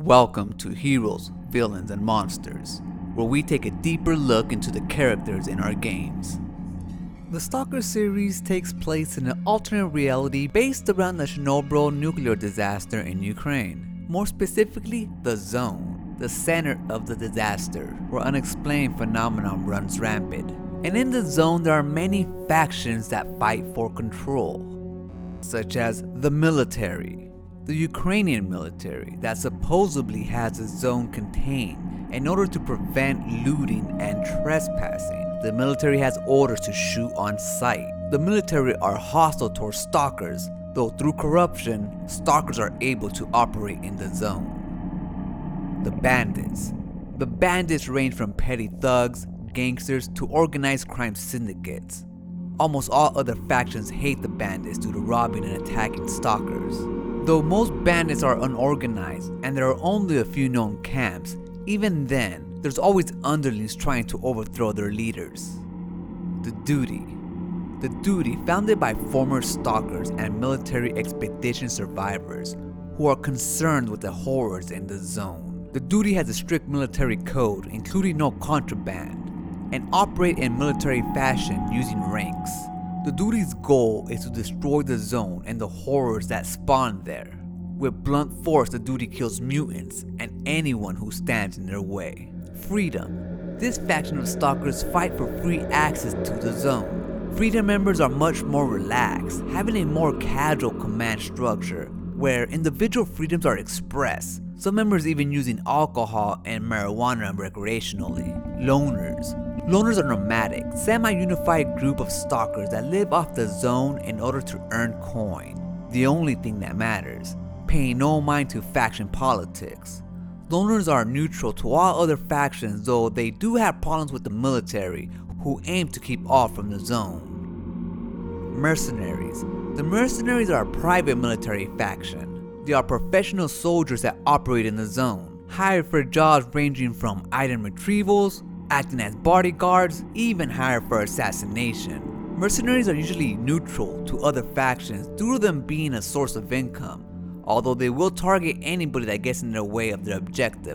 Welcome to Heroes, Villains, and Monsters, where we take a deeper look into the characters in our games. The Stalker series takes place in an alternate reality based around the Chernobyl nuclear disaster in Ukraine. More specifically, the Zone, the center of the disaster, where unexplained phenomenon runs rampant. And in the Zone, there are many factions that fight for control, such as the military. The Ukrainian military that supposedly has the zone contained in order to prevent looting and trespassing. The military has orders to shoot on sight. The military are hostile towards stalkers, though through corruption, stalkers are able to operate in the zone. The bandits. The bandits range from petty thugs, gangsters, to organized crime syndicates. Almost all other factions hate the bandits due to robbing and attacking stalkers. Though most bandits are unorganized and there are only a few known camps, even then, there's always underlings trying to overthrow their leaders. The Duty. The Duty, founded by former stalkers and military expedition survivors who are concerned with the horrors in the zone. The Duty has a strict military code, including no contraband, and operate in military fashion using ranks. The Duty's goal is to destroy the zone and the horrors that spawn there. With blunt force, the Duty kills mutants and anyone who stands in their way. Freedom. This faction of stalkers fight for free access to the zone. Freedom members are much more relaxed, having a more casual command structure where individual freedoms are expressed, some members even using alcohol and marijuana recreationally. Loners. Loners are nomadic, semi-unified group of stalkers that live off the zone in order to earn coin. The only thing that matters, paying no mind to faction politics. Loners are neutral to all other factions, though they do have problems with the military, who aim to keep off from the zone. Mercenaries. The mercenaries are a private military faction. They are professional soldiers that operate in the zone, hired for jobs ranging from item retrievals, acting as bodyguards, even hired for assassination. Mercenaries are usually neutral to other factions due to them being a source of income, although they will target anybody that gets in their way of their objective.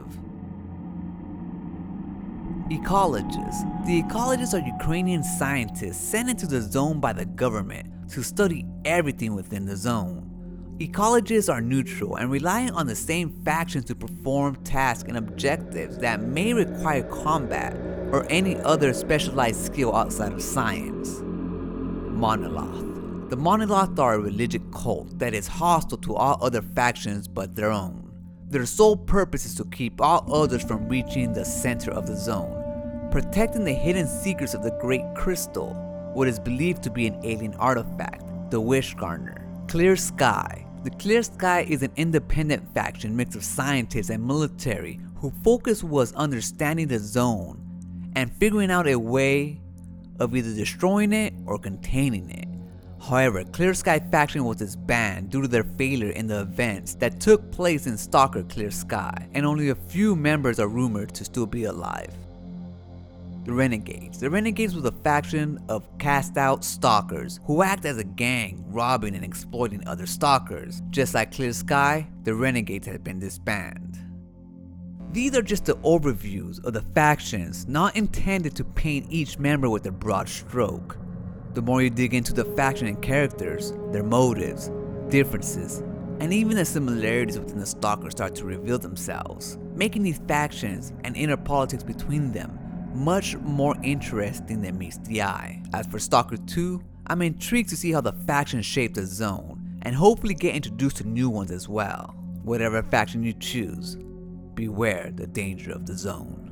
Ecologists. The ecologists are Ukrainian scientists sent into the zone by the government to study everything within the zone. Ecologists are neutral and relying on the same factions to perform tasks and objectives that may require combat or any other specialized skill outside of science. Monolith. The Monolith are a religious cult that is hostile to all other factions but their own. Their sole purpose is to keep all others from reaching the center of the zone, protecting the hidden secrets of the Great Crystal, what is believed to be an alien artifact, the Wishgarner. Clear Sky. The Clear Sky is an independent faction mix of scientists and military whose focus was understanding the zone and figuring out a way of either destroying it or containing it. However, Clear Sky faction was disbanded due to their failure in the events that took place in Stalker Clear Sky, and only a few members are rumored to still be alive. The Renegades. The Renegades was a faction of cast-out stalkers who act as a gang, robbing and exploiting other stalkers. Just like Clear Sky, the Renegades had been disbanded. These are just the overviews of the factions, not intended to paint each member with a broad stroke. The more you dig into the faction and characters, their motives, differences, and even the similarities within the stalkers start to reveal themselves, making these factions and inner politics between them much more interesting than meets the eye. As for Stalker 2, I'm intrigued to see how the factions shape the zone, and hopefully get introduced to new ones as well. Whatever faction you choose, beware the danger of the zone.